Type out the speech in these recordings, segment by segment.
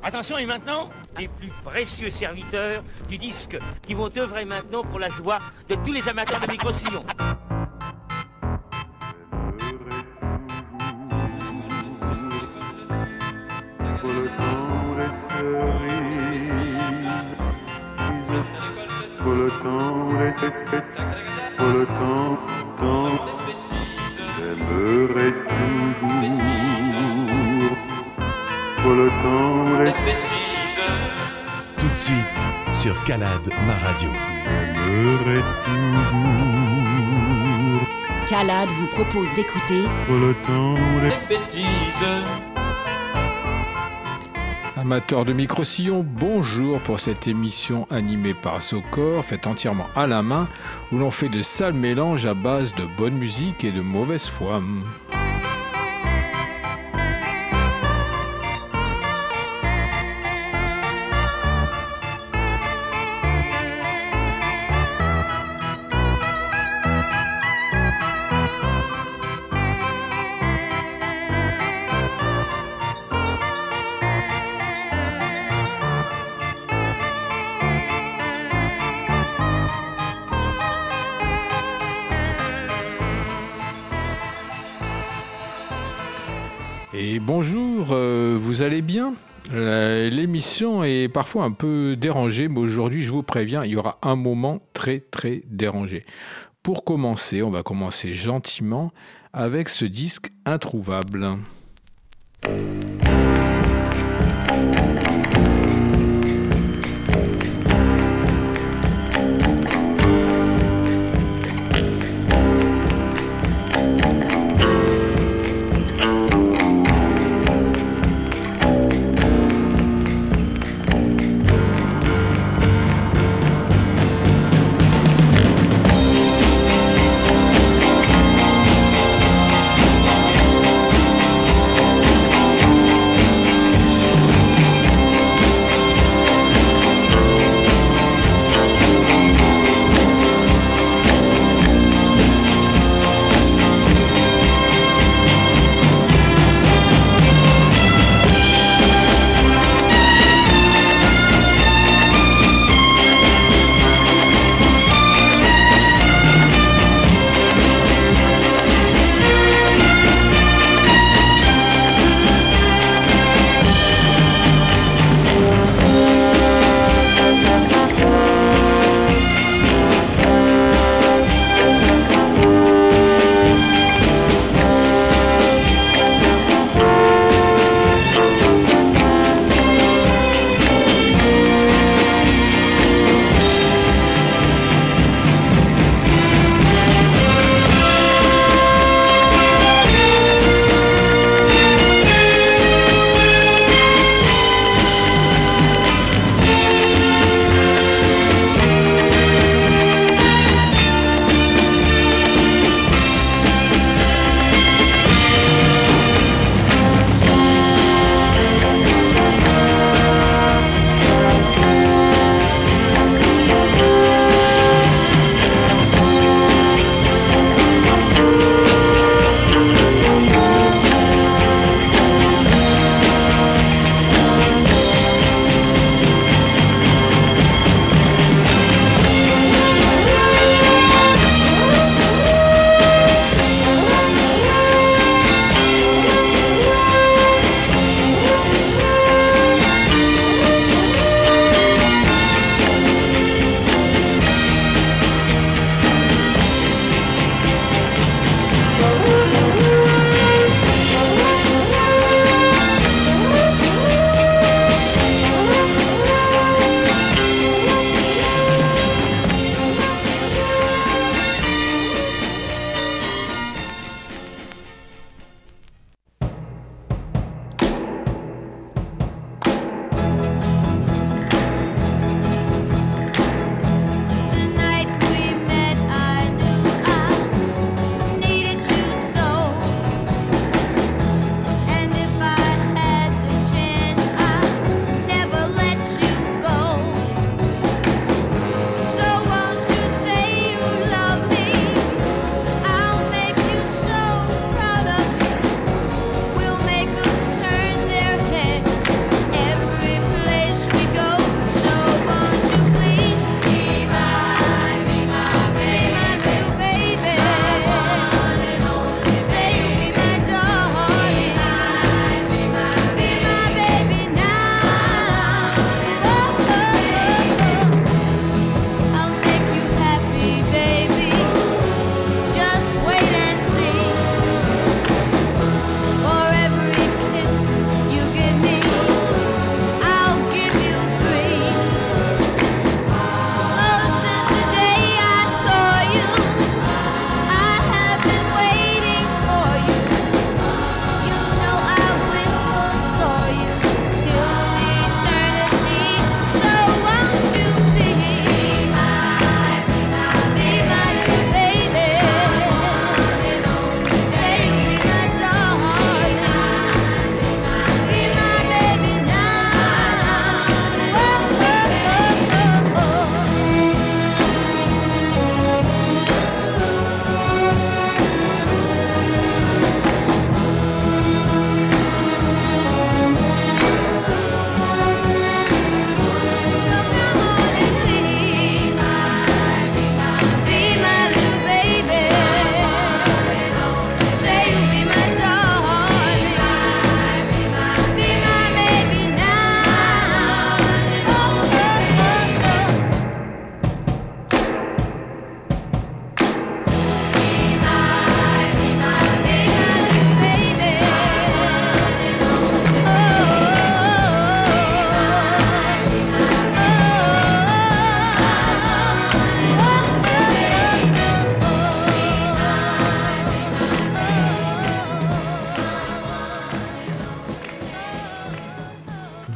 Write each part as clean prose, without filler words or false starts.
Attention, et maintenant, les plus précieux serviteurs du disque qui vont œuvrer maintenant pour la joie de tous les amateurs de micro-sillons. Tout de suite sur Calade, ma radio. Calade vous propose d'écouter les bêtises. Amateurs de micro-sillons, bonjour pour cette émission animée par Socor, faite entièrement à la main, où l'on fait de sales mélanges à base de bonne musique et de mauvaise foi. Et bonjour, vous allez bien ? L'émission est parfois un peu dérangée, mais aujourd'hui, je vous préviens, il y aura un moment très très dérangé. Pour commencer, on va commencer gentiment avec ce disque introuvable.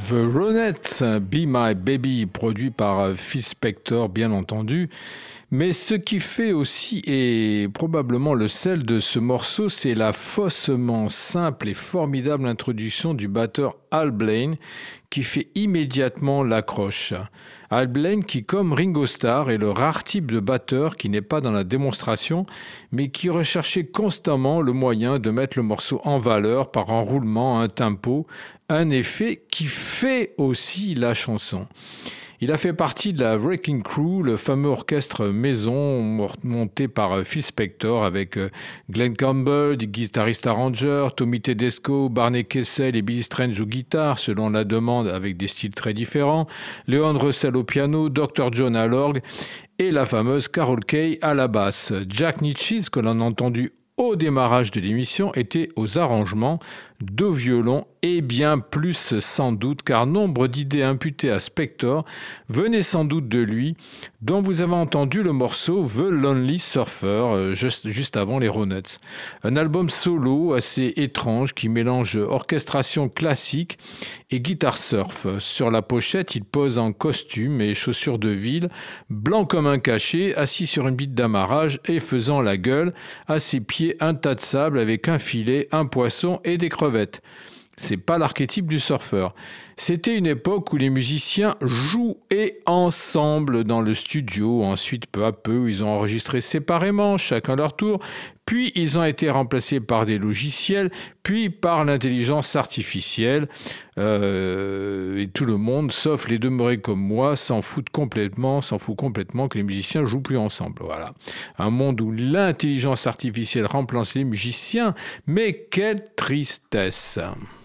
The Ronettes, Be My Baby, produit par Phil Spector, bien entendu. Mais ce qui fait aussi, et probablement le sel de ce morceau, c'est la faussement simple et formidable introduction du batteur Al Blaine, qui fait immédiatement l'accroche. Al Blaine qui, comme Ringo Starr, est le rare type de batteur qui n'est pas dans la démonstration, mais qui recherchait constamment le moyen de mettre le morceau en valeur par un roulement, un tempo, un effet qui fait aussi la chanson. Il a fait partie de la Wrecking Crew, le fameux orchestre maison monté par Phil Spector avec Glenn Campbell, guitariste arrangeur, Tommy Tedesco, Barney Kessel et Billy Strange aux guitares, selon la demande avec des styles très différents, Leon Russell au piano, Dr. John à l'orgue et la fameuse Carol Kaye à la basse. Jack Nitzsche, que l'on a entendu au démarrage de l'émission, était aux arrangements, de violon et bien plus sans doute, car nombre d'idées imputées à Spector venaient sans doute de lui, dont vous avez entendu le morceau The Lonely Surfer, juste avant les Ronettes. Un album solo assez étrange qui mélange orchestration classique et guitare surf. Sur la pochette, il pose en costume et chaussures de ville, blanc comme un cachet, assis sur une bite d'amarrage et faisant la gueule, à ses pieds un tas de sable avec un filet, un poisson et des crevettes. C'est pas l'archétype du surfeur. C'était une époque où les musiciens jouaient ensemble dans le studio. Ensuite, peu à peu, ils ont enregistré séparément, chacun leur tour. Puis, ils ont été remplacés par des logiciels, puis par l'intelligence artificielle. Et tout le monde, sauf les demeurés comme moi, s'en fout complètement que les musiciens jouent plus ensemble. Voilà. Un monde où l'intelligence artificielle remplace les musiciens. Mais quelle tristesse!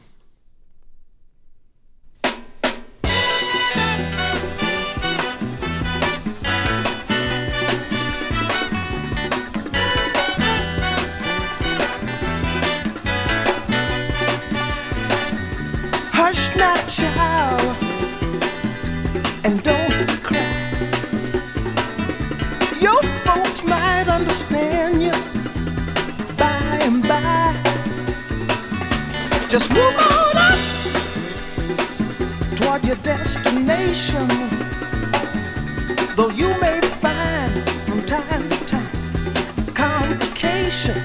Hush now, child, and don't cry. Your folks might understand you by and by. Just move on up toward your destination, though you may find from time to time complications.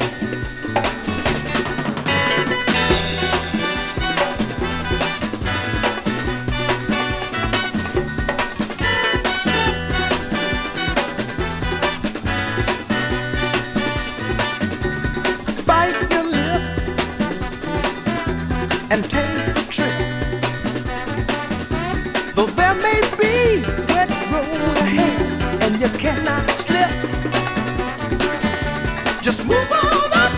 And take the trip, though there may be wet road ahead and you cannot slip. Just move on up,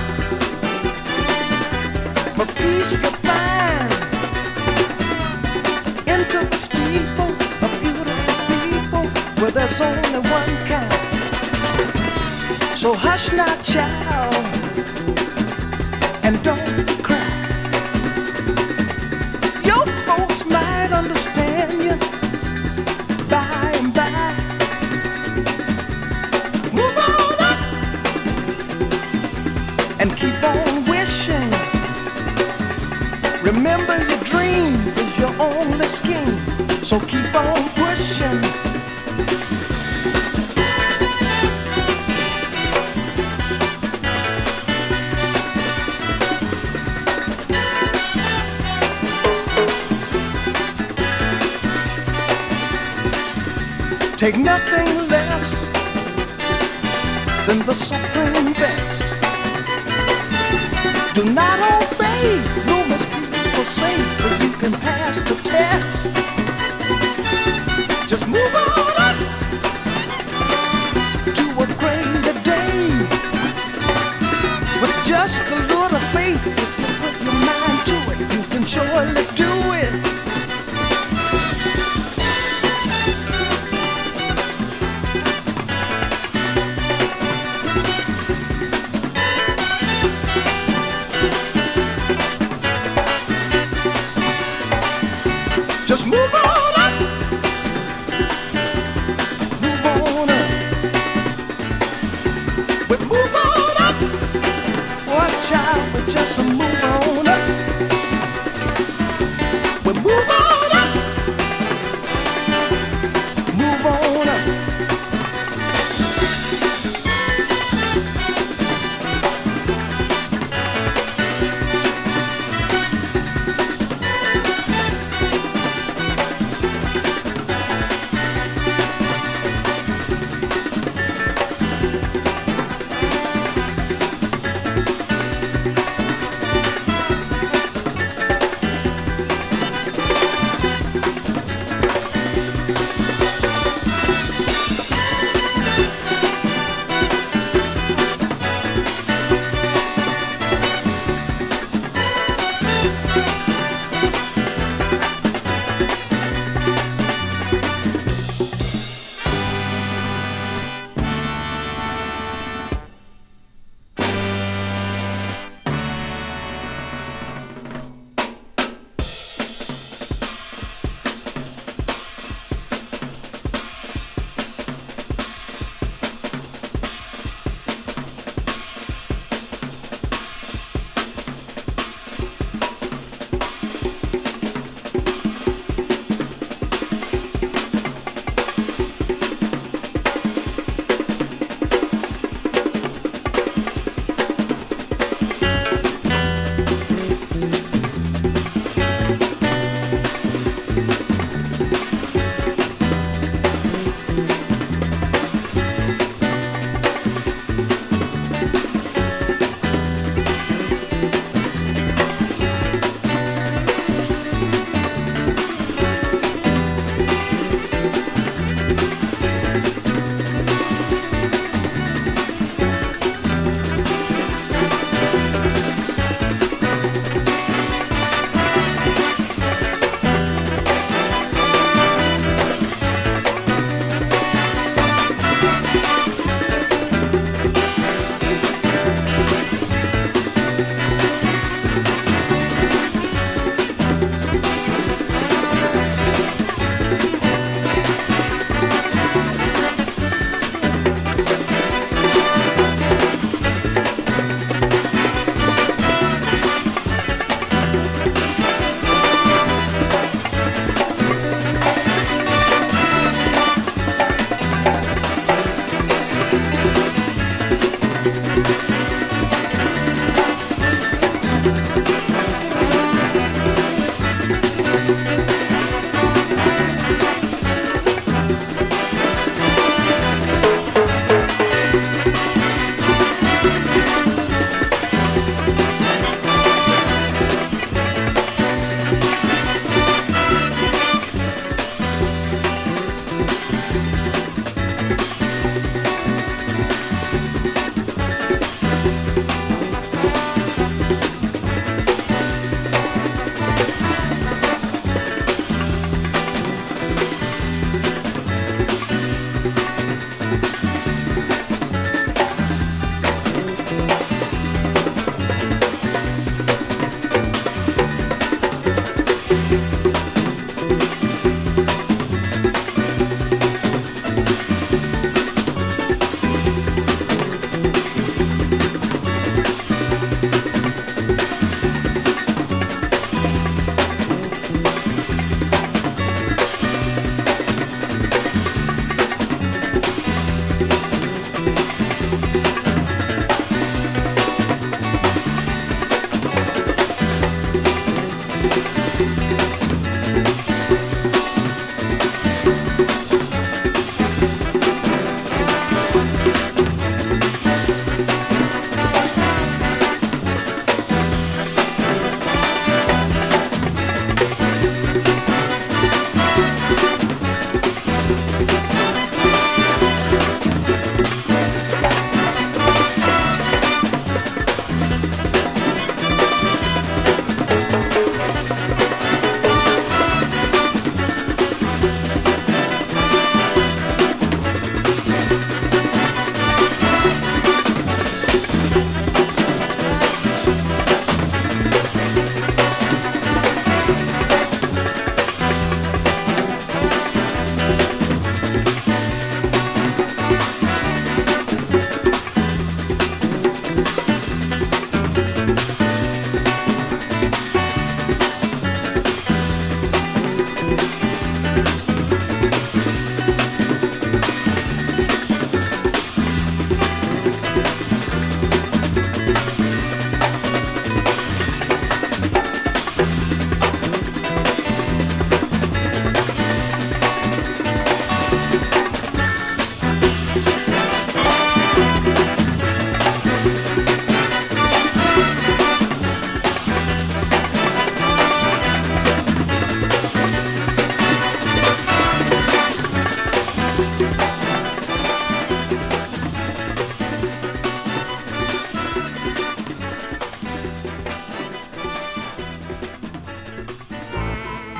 for peace you'll find. Into the steeple of beautiful people where there's only one kind. So hush now, child, and don't cry. Understand you by and by. Move on up and keep on wishing. Remember your dream is your only scheme, so keep on pushing. Take nothing less than the supreme best. Do not obey rumors people say, but you can pass the test. Just move on up to a greater day. With just a little faith, if you put your mind to it, you can surely do it. Just move on up, move on up, we move on up, watch out, we just move on up, we move on up,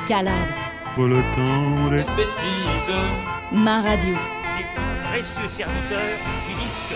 Calade, Voilà tant les bêtises. ma radio. Les plus précieux serviteurs du disque.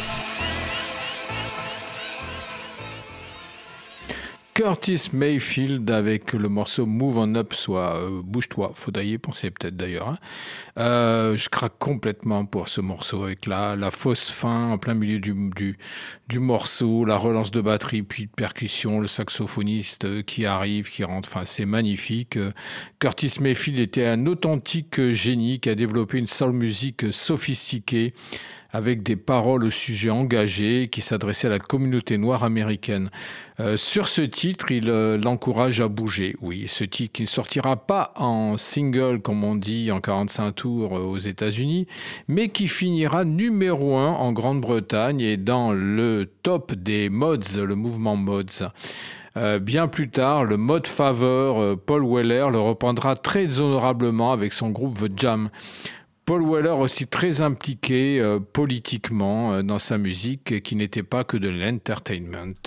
Curtis Mayfield avec le morceau Move On Up, soit Bouge-toi, faudrait y penser peut-être d'ailleurs. Hein. Je craque complètement pour ce morceau avec la fausse fin en plein milieu du morceau, la relance de batterie, puis de percussion, le saxophoniste qui arrive, qui rentre, enfin c'est magnifique. Curtis Mayfield était un authentique génie qui a développé une soul music sophistiquée, avec des paroles au sujet engagé qui s'adressaient à la communauté noire américaine. Sur ce titre, il l'encourage à bouger. Oui, ce titre qui ne sortira pas en single, comme on dit, en 45 tours aux États-Unis, mais qui finira numéro 1 en Grande-Bretagne et dans le top des mods, le mouvement mods. Bien plus tard, le mode faveur, Paul Weller, le reprendra très honorablement avec son groupe The Jam. Paul Weller aussi très impliqué politiquement dans sa musique qui n'était pas que de l'entertainment.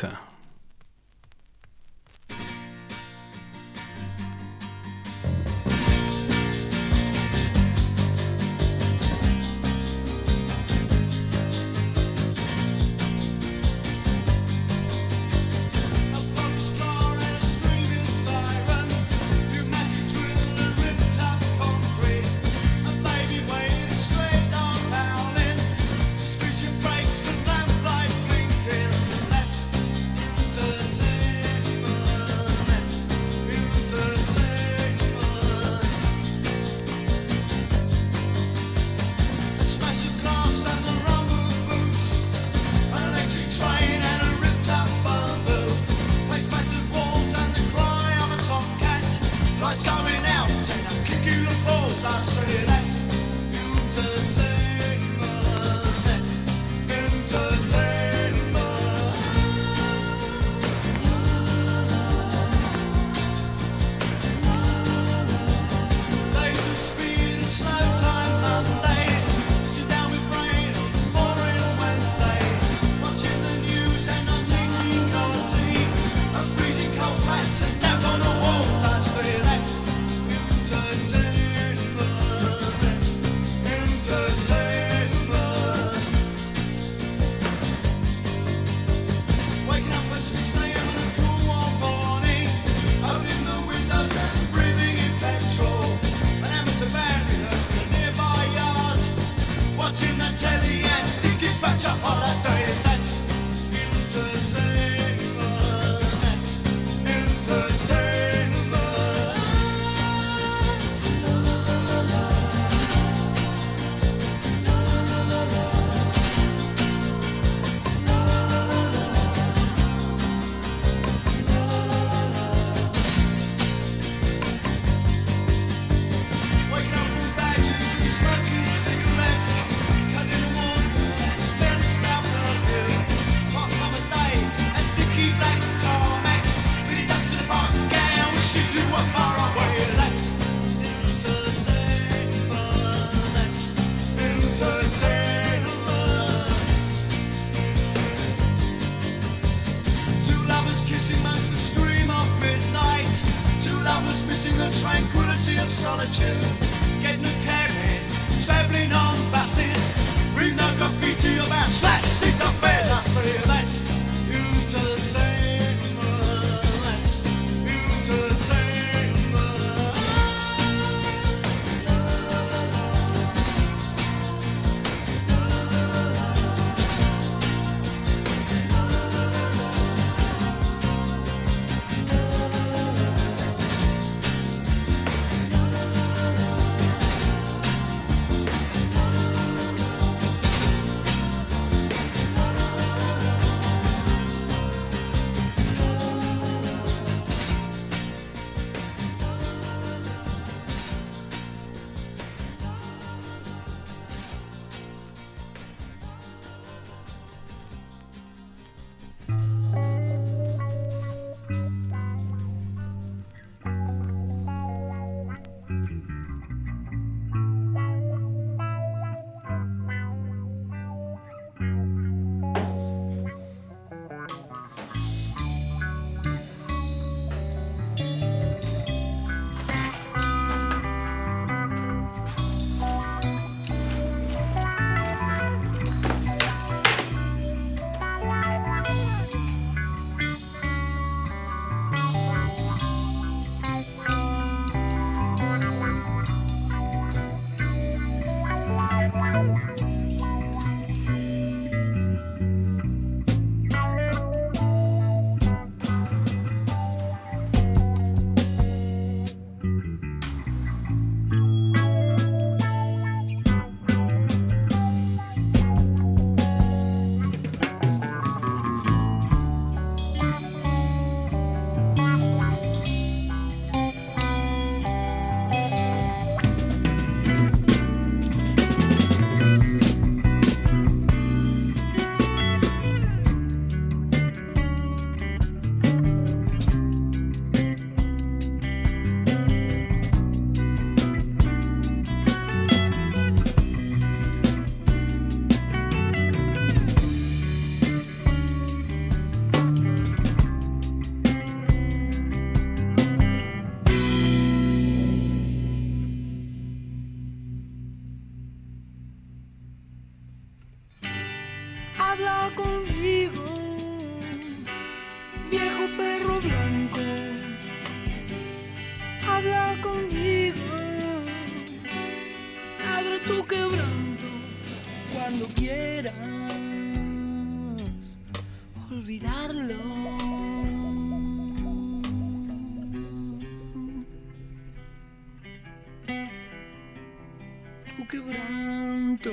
quebranto.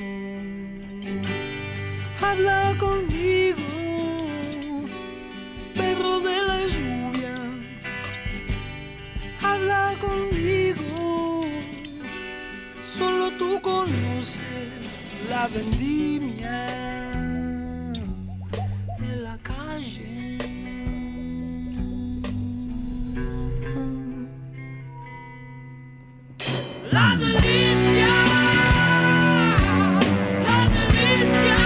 Habla conmigo, perro de la lluvia. Habla conmigo, solo tú conoces la vendimia de la calle. La delicia, la delicia.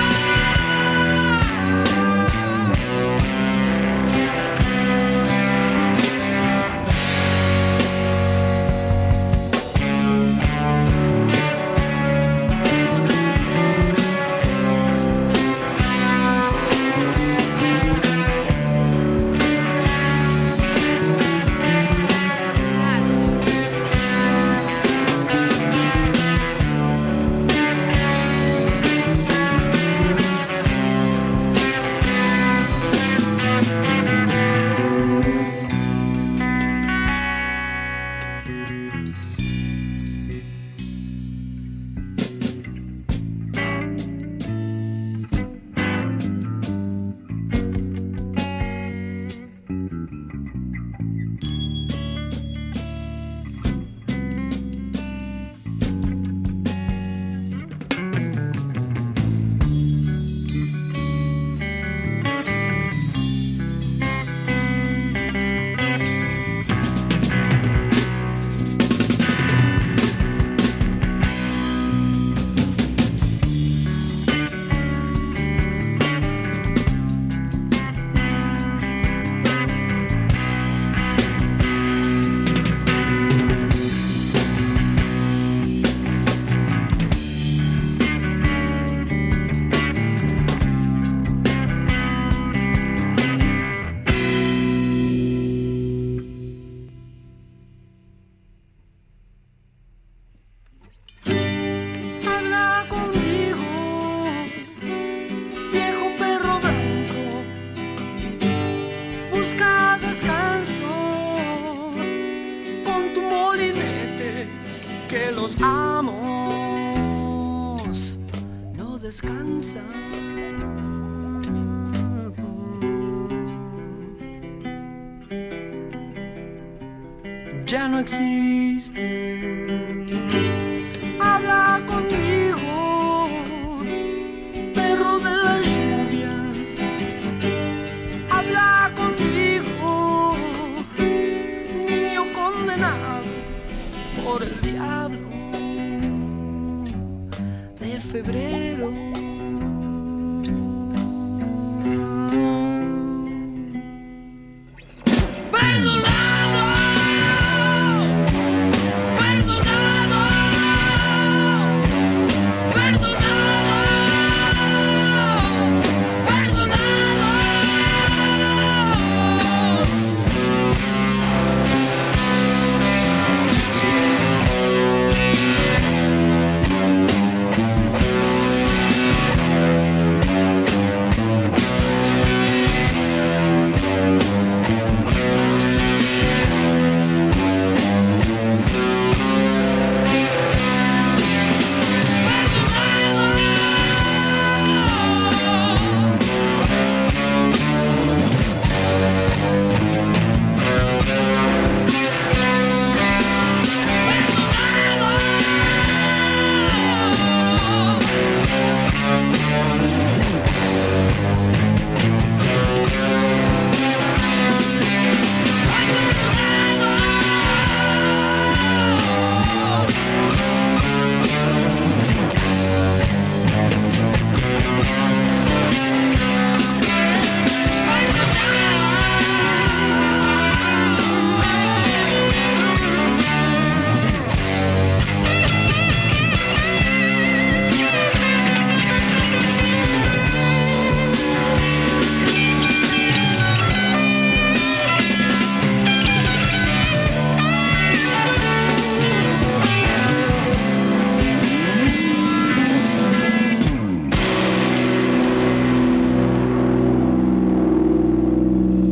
Amos no descansan. Ya no existe. Habla conmigo, perro de la lluvia. Habla conmigo, niño condenado por el diablo de febrero.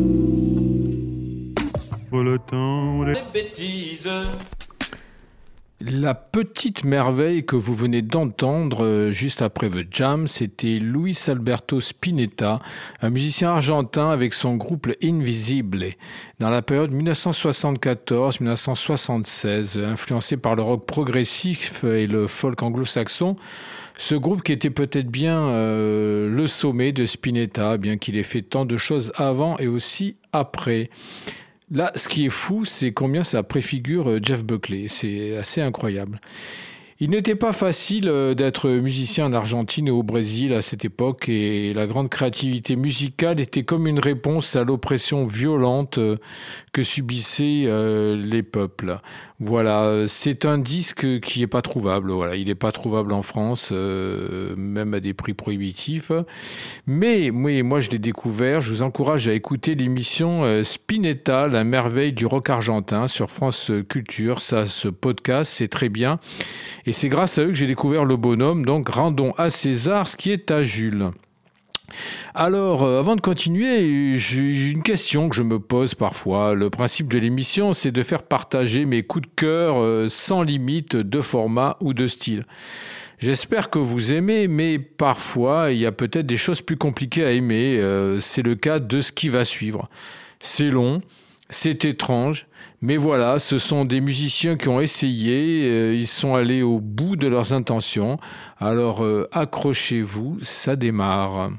Pour le temps, les... bêtises. La petite merveille que vous venez d'entendre juste après The Jam, c'était Luis Alberto Spinetta, un musicien argentin avec son groupe Invisible, dans la période 1974-1976, influencé par le rock progressif et le folk anglo-saxon. Ce groupe qui était peut-être bien le sommet de Spinetta, bien qu'il ait fait tant de choses avant et aussi après. Là, ce qui est fou, c'est combien ça préfigure Jeff Buckley. C'est assez incroyable. Il n'était pas facile d'être musicien en Argentine et au Brésil à cette époque, et la grande créativité musicale était comme une réponse à l'oppression violente que subissaient les peuples. Voilà, c'est un disque qui n'est pas trouvable. Voilà, il n'est pas trouvable en France, même à des prix prohibitifs. Mais moi, je l'ai découvert. Je vous encourage à écouter l'émission Spinetta, la merveille du rock argentin sur France Culture. Ça se podcast, c'est très bien. Et c'est grâce à eux que j'ai découvert le bonhomme. Donc, rendons à César ce qui est à Jules. Alors, avant de continuer, j'ai une question que je me pose parfois. Le principe de l'émission, c'est de faire partager mes coups de cœur sans limite de format ou de style. J'espère que vous aimez, mais parfois, il y a peut-être des choses plus compliquées à aimer. C'est le cas de ce qui va suivre. C'est long, c'est étrange, mais voilà, ce sont des musiciens qui ont essayé, ils sont allés au bout de leurs intentions. Alors, accrochez-vous, ça démarre.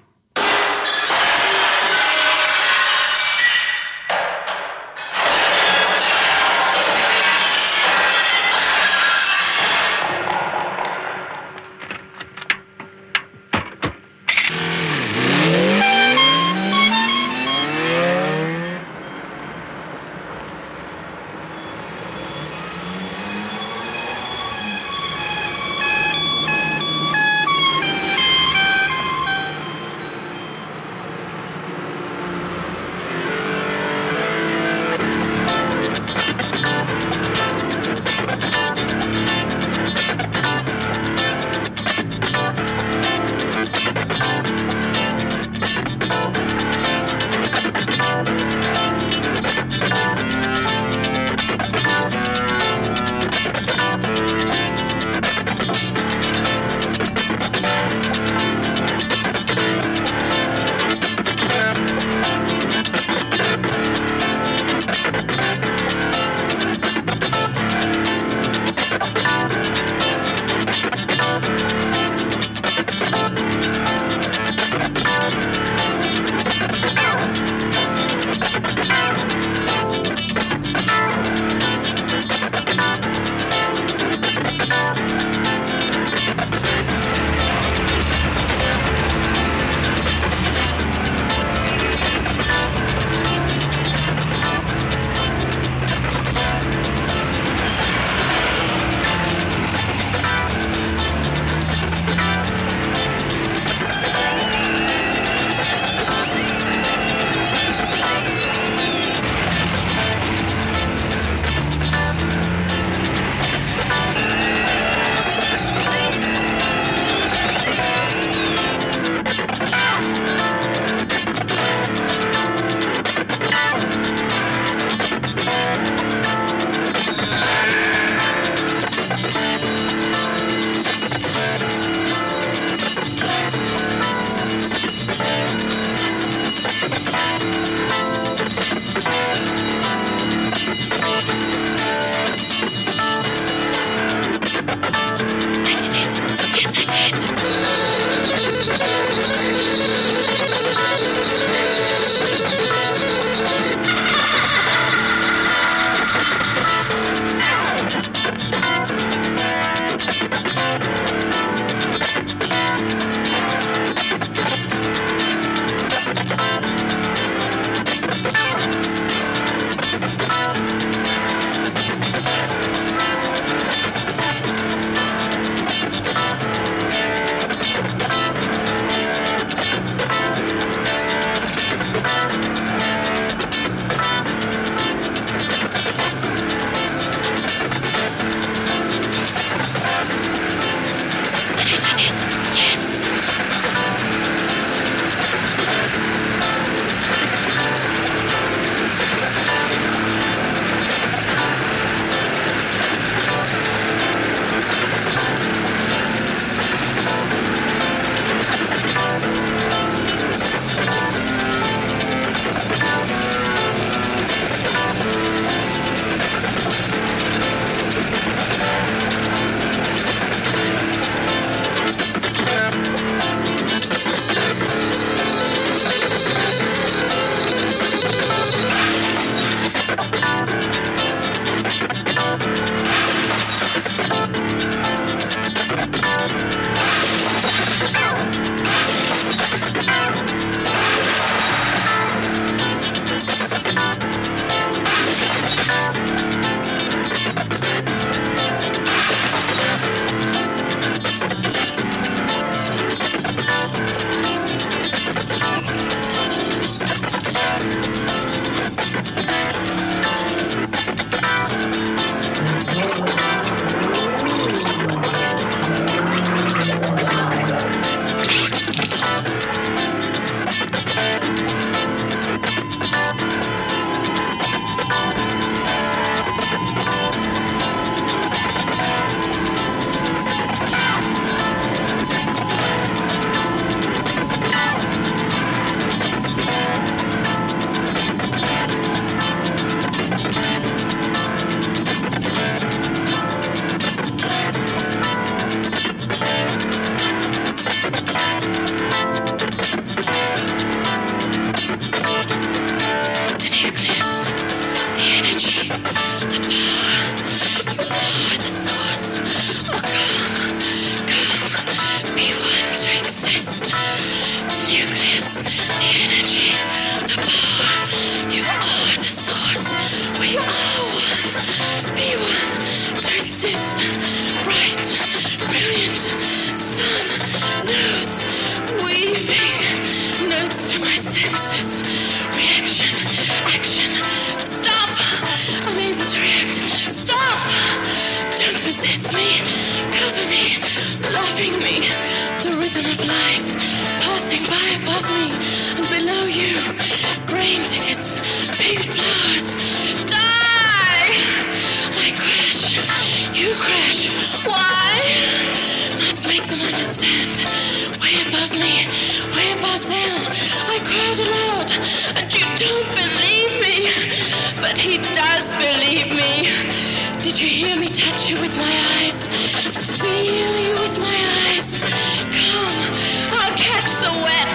kiss me, cover me, loving me. The rhythm of life passing by above me and below you. Brain tickets, pink flowers. Die! I crash, you crash. Why? Must make them understand. Way above me, way above them. I cried aloud, and you don't believe me. But he does believe me. Did you hear me touch you with my eyes? Feel you with my eyes. Come, I'll catch the wet.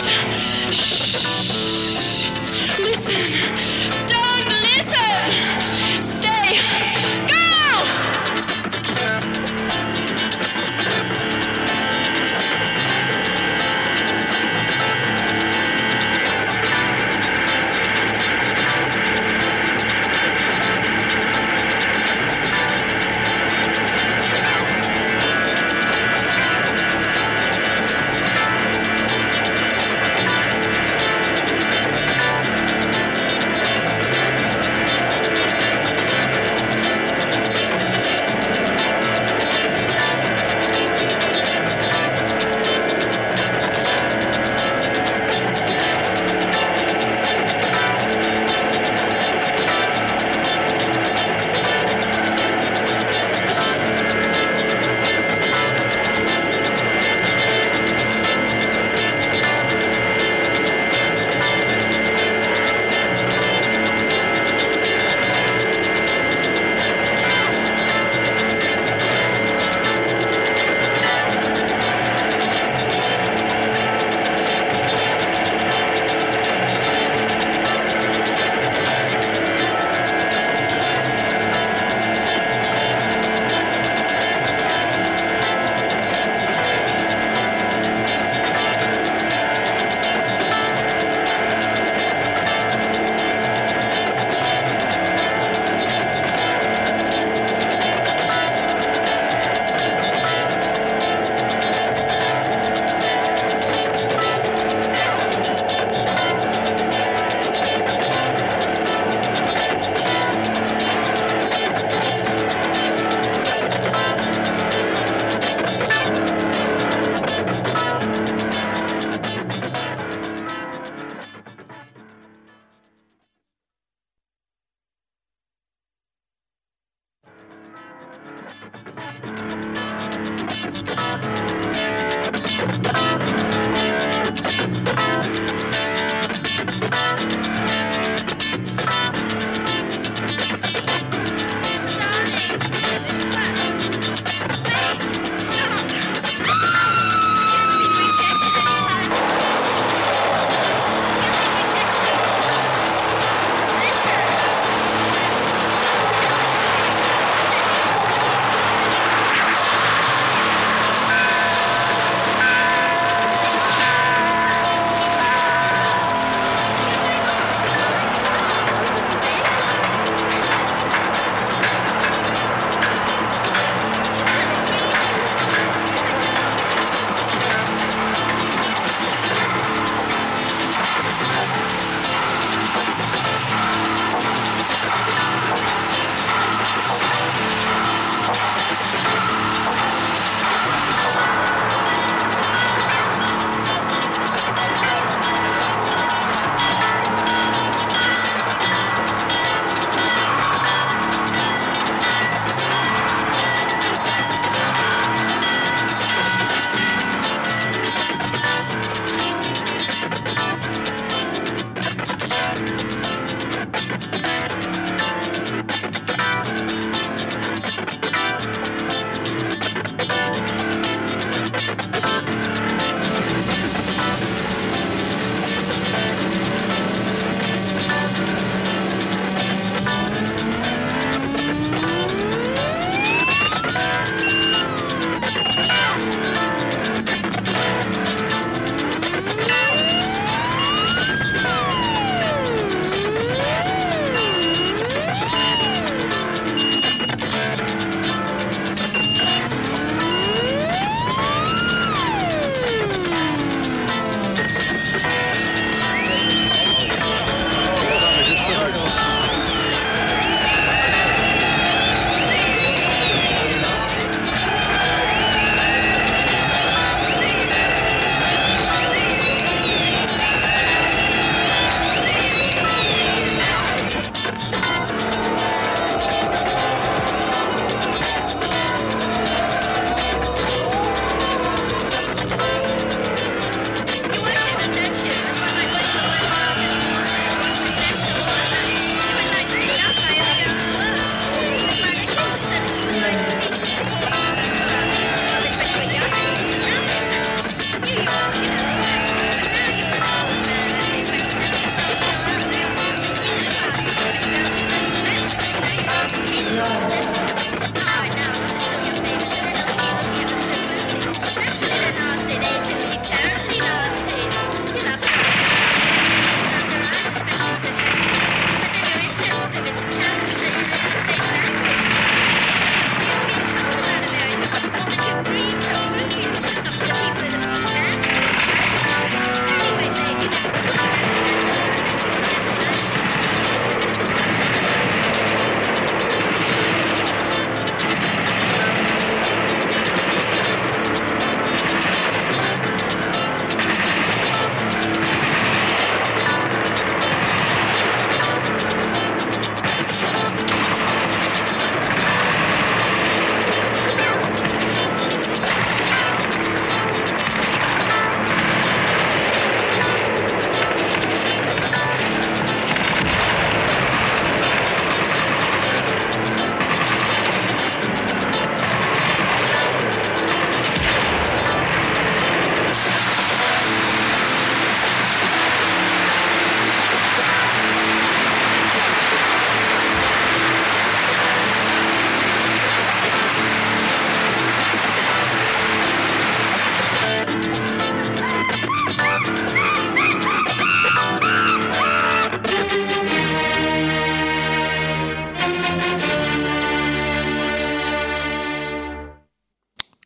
Shh. Listen. Don't listen. Stay. Go!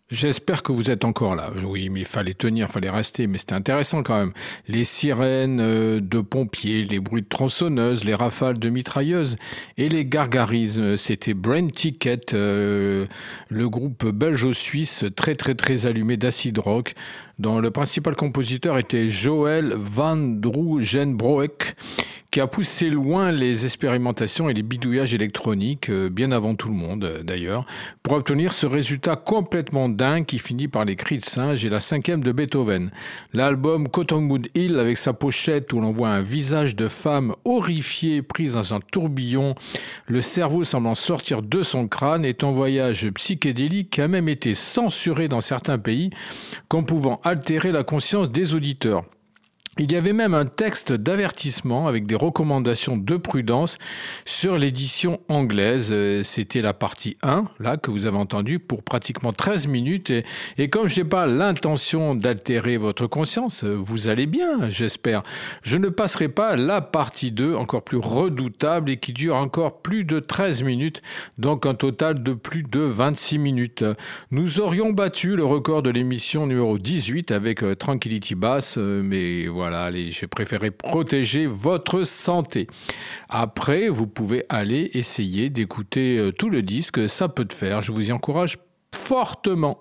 J'espère que vous êtes encore là. Oui, mais il fallait tenir, il fallait rester, mais c'était intéressant quand même. Les sirènes de pompiers, les bruits de tronçonneuses, les rafales de mitrailleuses et les gargarismes. C'était Brain Ticket, le groupe belge-suisse très très très allumé d'acid rock, dont le principal compositeur était Joël van Droogenbroek, qui a poussé loin les expérimentations et les bidouillages électroniques, bien avant tout le monde d'ailleurs, pour obtenir ce résultat complètement dingue qui finit par les cris de singe et la 5e de Beethoven. L'album Cottonwood Hill, avec sa pochette où l'on voit un visage de femme horrifiée prise dans un tourbillon, le cerveau semblant sortir de son crâne, est un voyage psychédélique qui a même été censuré dans certains pays, comme pouvant altérer la conscience des auditeurs. Il y avait même un texte d'avertissement avec des recommandations de prudence sur l'édition anglaise. C'était la partie 1, là, que vous avez entendu pour pratiquement 13 minutes. Et comme je n'ai pas l'intention d'altérer votre conscience, vous allez bien, j'espère. Je ne passerai pas la partie 2, encore plus redoutable et qui dure encore plus de 13 minutes, donc un total de plus de 26 minutes. Nous aurions battu le record de l'émission numéro 18 avec Tranquility Bass, mais voilà. Voilà, allez, j'ai préféré protéger votre santé. Après, vous pouvez aller essayer d'écouter tout le disque, ça peut te faire. Je vous y encourage fortement.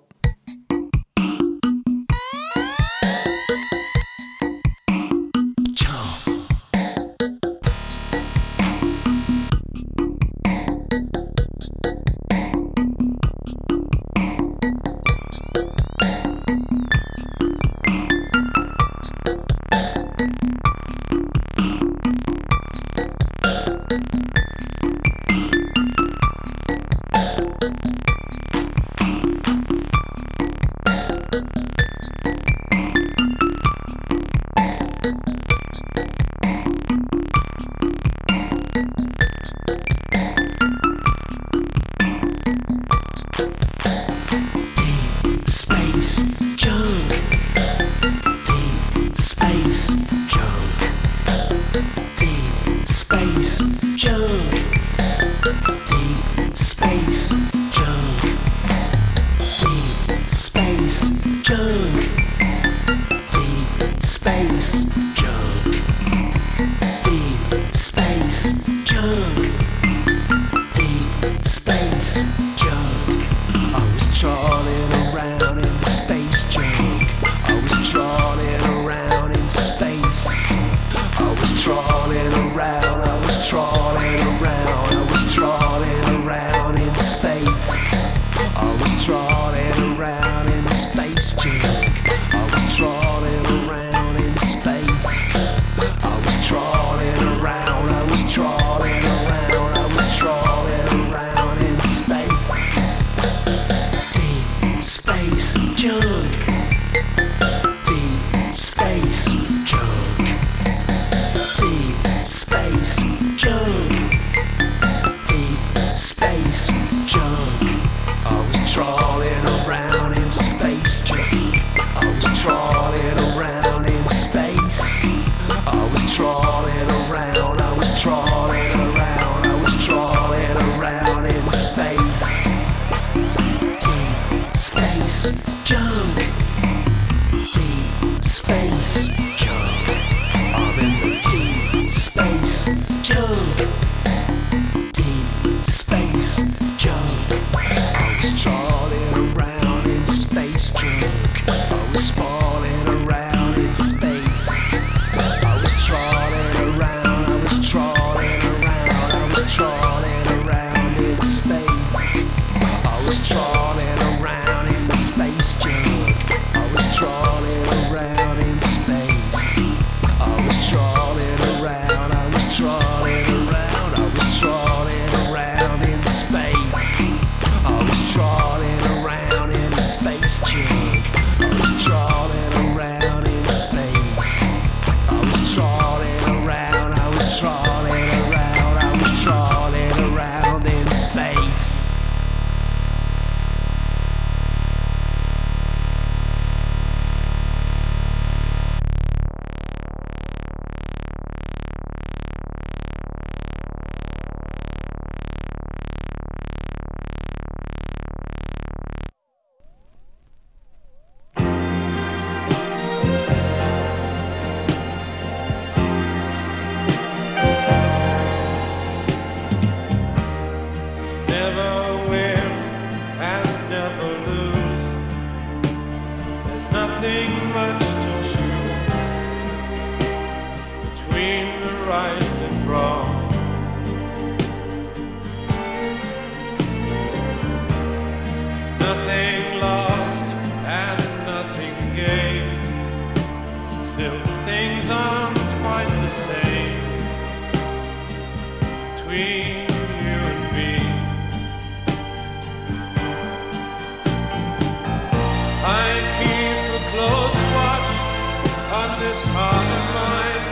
I keep a close watch on this heart of mine.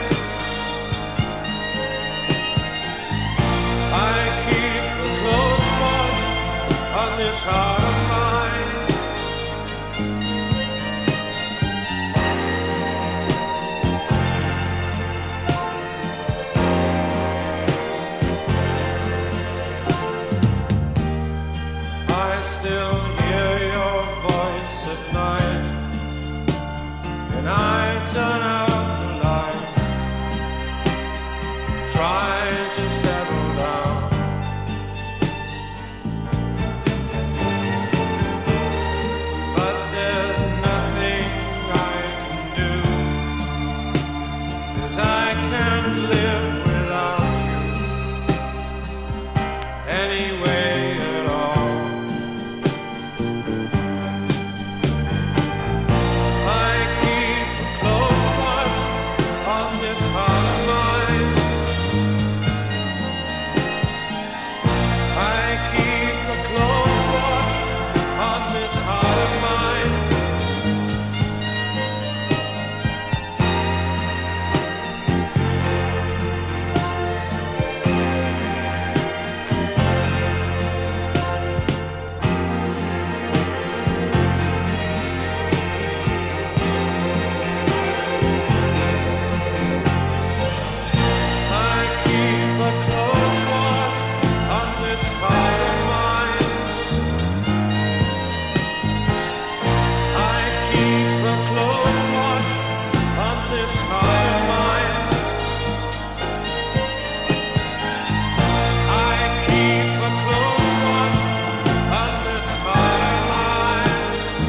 I keep a close watch on this heart of mine. I still hear your voice at night, and I turn out the light, try to settle down. But there's nothing I can do, 'cause I can't live without you anyway at all. I keep a close watch on this heart of mine. I keep a close watch on this heart of mine. I keep a close watch on this heart of mine. I keep a close watch on this heart of mine. I keep a close watch on this heart of mine.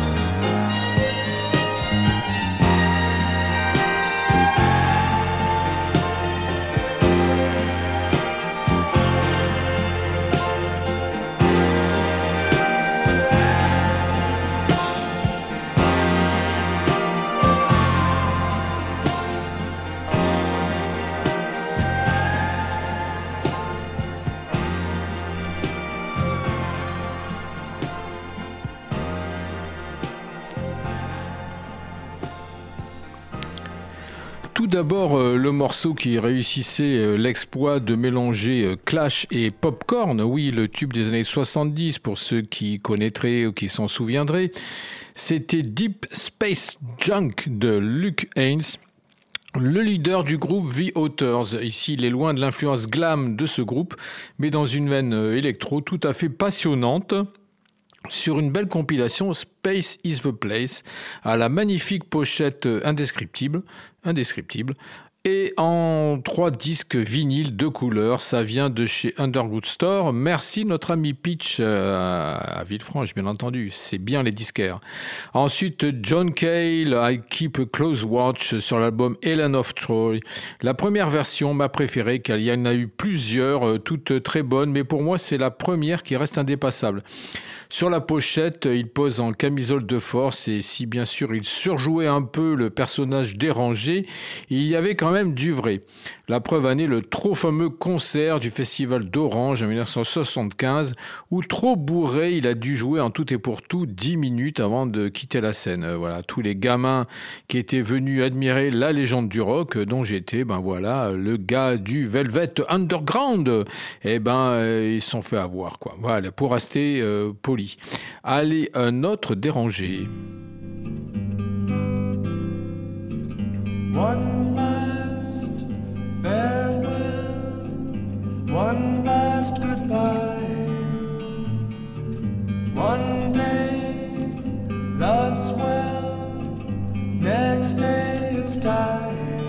Tout d'abord, le morceau qui réussissait l'exploit de mélanger Clash et Popcorn, oui, le tube des années 70 pour ceux qui connaîtraient ou qui s'en souviendraient, c'était Deep Space Junk de Luke Haynes, le leader du groupe The Authors. Ici, il est loin de l'influence glam de ce groupe, mais dans une veine électro tout à fait passionnante, sur une belle compilation Space is the Place, à la magnifique pochette indescriptible, et en 3 disques vinyles de couleur. Ça vient de chez Underwood Store. Merci notre ami Pitch à Villefranche, bien entendu. C'est bien les disquaires. Ensuite, John Cale, I Keep a Close Watch sur l'album Ellen of Troy. La première version, ma préférée, car il y en a eu plusieurs, toutes très bonnes, mais pour moi, c'est la première qui reste indépassable. Sur la pochette, il pose en camisole de force et si bien sûr il surjouait un peu le personnage dérangé, il y avait quand même du vrai. La preuve en est le trop fameux concert du Festival d'Orange en 1975 où trop bourré, il a dû jouer en tout et pour tout 10 minutes avant de quitter la scène. Voilà, tous les gamins qui étaient venus admirer la légende du rock dont j'étais, le gars du Velvet Underground, ils se sont fait avoir, quoi. Voilà, pour rester poli. Allez, un autre dérangé. One last farewell, one last goodbye. One day love's well, next day it's time.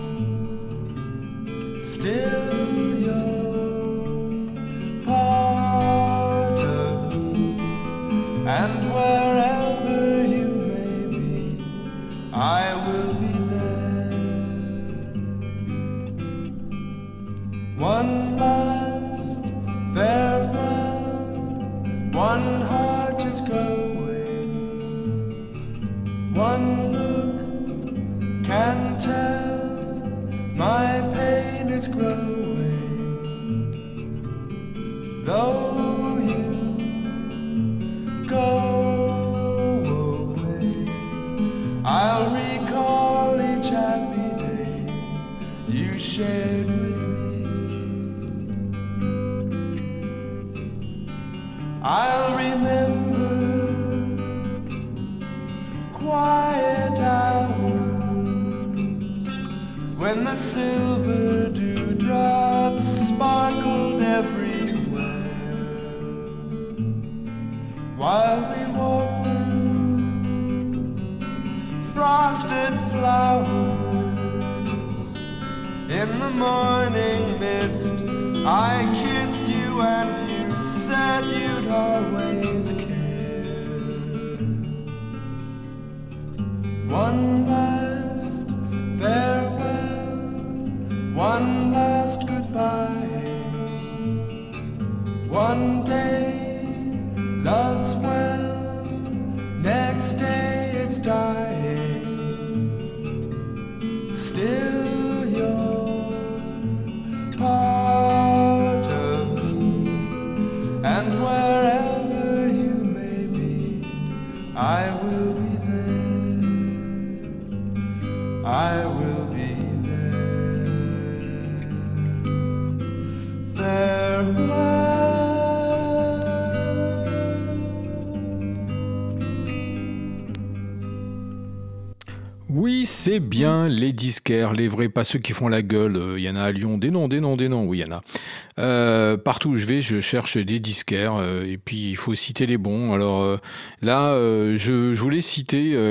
Still you're part of me, and wherever you may be, I will be there. One last farewell, one heart is going, one look can tell my pain is growing. Though you go away, shared with me. I'll remember quiet hours when the silver dewdrops sparkled everywhere, while we walked through frosted flowers. In the morning mist, I kissed you and you said you'd always care. One last farewell, one last goodbye. One day love's well, next day it's dying. Still you're part of me, and wherever you may be, I will be there. I will be there. Farewell. Oui, c'est bien les disquaires, les vrais, pas ceux qui font la gueule. Il y en a à Lyon, des noms, oui, il y en a. Partout où je vais, je cherche des disquaires, et puis il faut citer les bons. Alors là, je voulais citer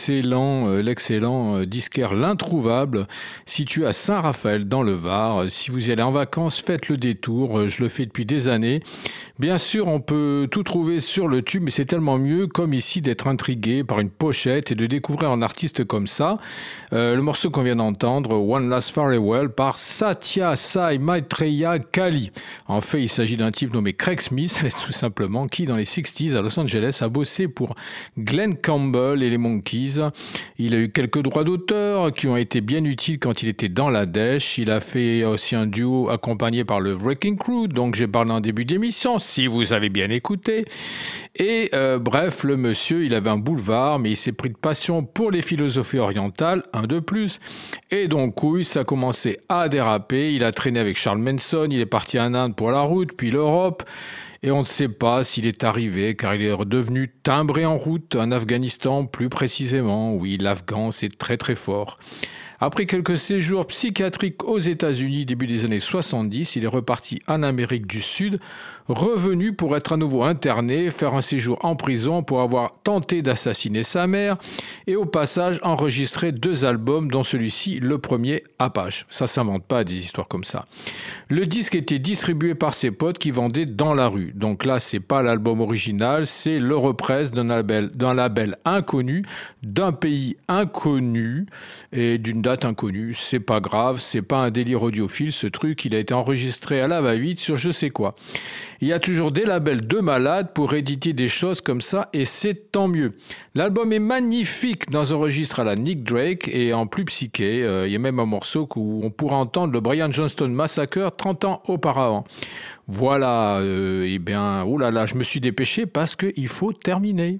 l'excellent disquaire L'Introuvable, situé à Saint-Raphaël dans le Var. Si vous y allez en vacances, faites le détour, je le fais depuis des années. Bien sûr, on peut tout trouver sur le tube, mais c'est tellement mieux, comme ici, d'être intrigué par une pochette et de découvrir un artiste comme ça. Le morceau qu'on vient d'entendre, One Last Farewell, par Satya Sai Maitreya Kali. En fait, il s'agit d'un type nommé Craig Smith, tout simplement, qui, dans les 60s à Los Angeles, a bossé pour Glenn Campbell et les Monkees. Il a eu quelques droits d'auteur qui ont été bien utiles quand il était dans la dèche. Il a fait aussi un duo accompagné par le Wrecking Crew, donc j'ai parlé en début d'émission, si vous avez bien écouté. Et bref, le monsieur, il avait un boulevard, mais il s'est pris de passion pour les philosophies orientales, un de plus. Et donc, oui, ça a commencé à déraper. Il a traîné avec Charles Manson, il est parti en Inde pour la route, puis l'Europe. Et on ne sait pas s'il est arrivé, car il est redevenu timbré en route, en Afghanistan plus précisément. Oui, l'Afghan, c'est très très fort. Après quelques séjours psychiatriques aux États-Unis, début des années 70, il est reparti en Amérique du Sud, revenu pour être à nouveau interné, faire un séjour en prison pour avoir tenté d'assassiner sa mère et au passage enregistré 2 albums, dont celui-ci, le premier, Apache. Ça s'invente pas des histoires comme ça. Le disque était distribué par ses potes qui vendaient dans la rue. Donc là, c'est pas l'album original, c'est le represse d'un label inconnu, d'un pays inconnu et d'une date inconnue. C'est pas grave, c'est pas un délire audiophile, ce truc, il a été enregistré à la va-vite sur je sais quoi. Il y a toujours des labels de malades pour éditer des choses comme ça et c'est tant mieux. L'album est magnifique dans un registre à la Nick Drake et en plus psyché. Il y a même un morceau où on pourra entendre le Brian Johnston Massacre 30 ans auparavant. Voilà, eh bien, oh là là, je me suis dépêché parce qu'il faut terminer.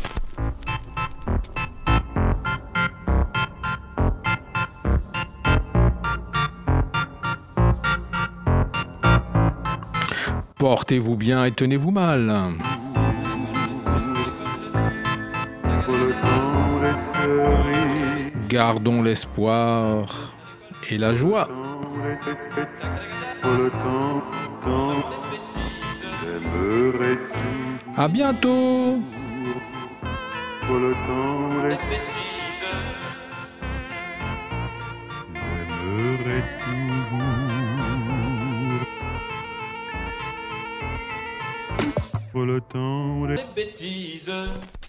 Portez-vous bien et tenez-vous mal. Gardons l'espoir et la joie. À bientôt. Pour le temps, les bêtises.